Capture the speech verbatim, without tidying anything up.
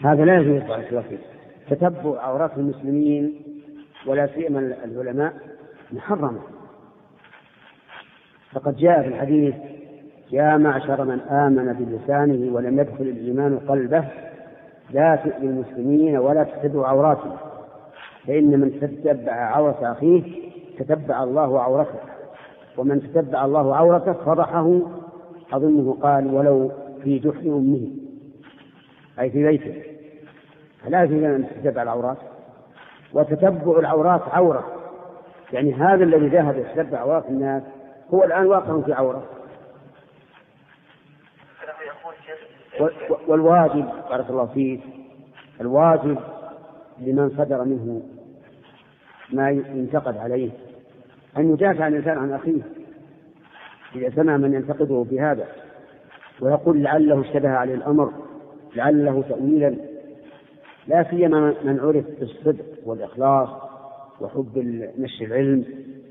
هذا لا يجوز بارك الله فيك. تتبع عورات المسلمين ولا سيما العلماء محرمة. فقد جاء في الحديث: يا معشر من آمن بلسانه ولم يدخل الإيمان قلبه لا تؤذوا المسلمين ولا تتبعوا عوراتهم، فإن من تتبع عورة أخيه تتبع الله عورته، ومن تتبع الله عورته فضحه، أظنه قال ولو في جحر أمه، أي في بيته. فلا يجوز أن تتبع العورات. وتتبع العورات عورة، يعني هذا الذي ذهب يتتبع عورات الناس هو الآن واقع في عورة. والواجب بارك الله فيك، الواجب لمن صدر منه ما ينتقد عليه أن يدافع عن الإنسان عن أخيه إذا سمع من ينتقده بهذا، ويقول لعله اشتبه عليه الأمر، لعله تأويلا، لا سيما من عرف بالصدق والإخلاص وحب نشر العلم